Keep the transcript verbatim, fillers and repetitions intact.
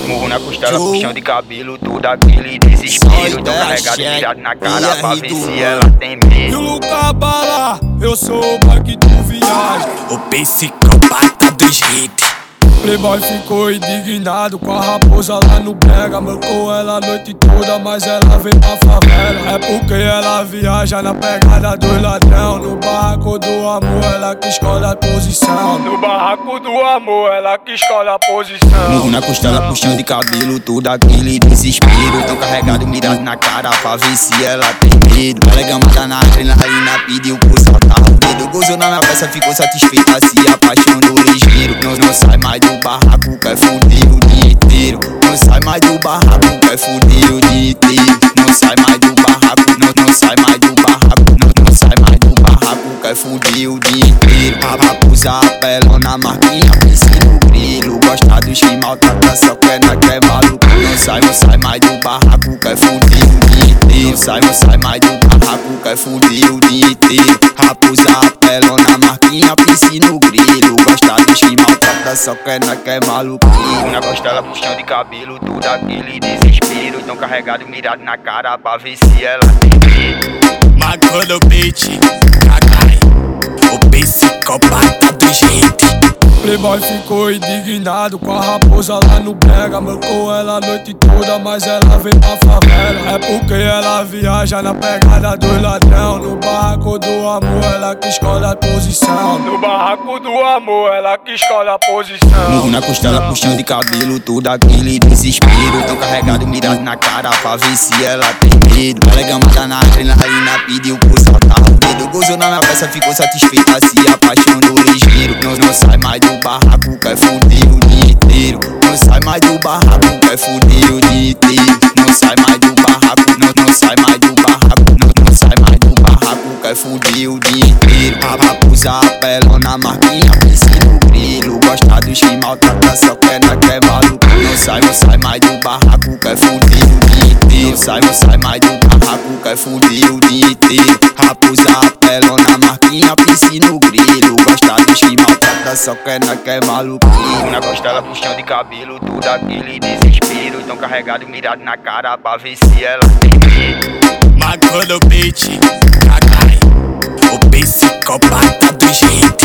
Murro na costela, puxão de cabelo, tudo aquele desespero. Tão carregado, mirado na cara pra ver se ela tem medo. E o Luca Bala, eu sou o bike do viagem, o psicopata dos hits. Playboy ficou indignado com a raposa lá no brega. Mancou ela a noite toda, mas ela vem pra favela. É porque ela viaja na pegada dos ladrão. No barraco do amor, ela que escolhe a posição. No barraco do amor, ela que escolhe a posição. Murro na costela, puxão de cabelo, tudo aquele desespero. Tão carregado, mirado na cara pra ver se ela tem medo. Ela é gamada na adrenalina, pediu por soltar o dedo. Gozou na minha peça, ficou satisfeita, se apaixonou ligeiro. Não, não sai mais do barraco, quer fuder o dia inteiro. Não sai mais do barraco, quer fuder o dia inteiro. Não sai mais do barraco, não, não sai mais do barraco. Não, não sai mais do barraco, quer fuder o dia inteiro. A raposa apelona, marquinha, piscina o grilo. Gosta dos que maltrata, só quer na que é maluco. Não sai, não sai mais do barraco, quer fuder o dia inteiro. Sai, não sai mais do barraco, quer fuder o dia inteiro. Raposa apelona, marquinha, piscina o grilo. Gosta dos que maltrata, só quer na que é maluco. Na costela, puxão de cabelo, tudo aquele desespero. Tão carregado, mirado na cara pra ver se ela tem medo. Marcou no beat, cagai, o psicopata dos hits. Playboy ficou indignado com a raposa lá no brega. Mancou ela a noite toda, mas ela vem pra favela. É porque ela viaja na pegada dos ladrão. No barraco do amor, ela que escolhe a posição. No barraco do amor, ela que escolhe a posição. Murro na costela, puxão de cabelo, tudo aquele desespero. Tão carregado, mirado na cara pra ver se ela tem medo. Ela é gamada na adrenalina, pediu por soltar o dedo. Gozou na minha peça, ficou satisfeita, se apaixonou ligeiro. Não, não sai mais do barraco, quer fuder o dia inteiro. Não sai mais do barraco, quer fuder o dia inteiro. Não sai mais do barraco, não, não sai mais do barraco. Não, não sai mais do barraco, quer fuder o dia inteiro. A raposa apelona, marquinha, piscina o grilo. Gosta dos que maltrata, só quer na que é maluco. Não sai, não sai mais do barraco, quer fuder o dia inteiro. Não sai, não sai mais do barraco, quer fuder o dia inteiro. Raposa apelona, marquinha, piscina o grilo. Gosta dos que maltrata, só quer na que é maluco. Na costela, puxão de cabelo, tudo aquele desespero. Tão carregado, mirado na cara pra ver se ela tem medo. Marcou no beat, cagai, o psicopata dos hits.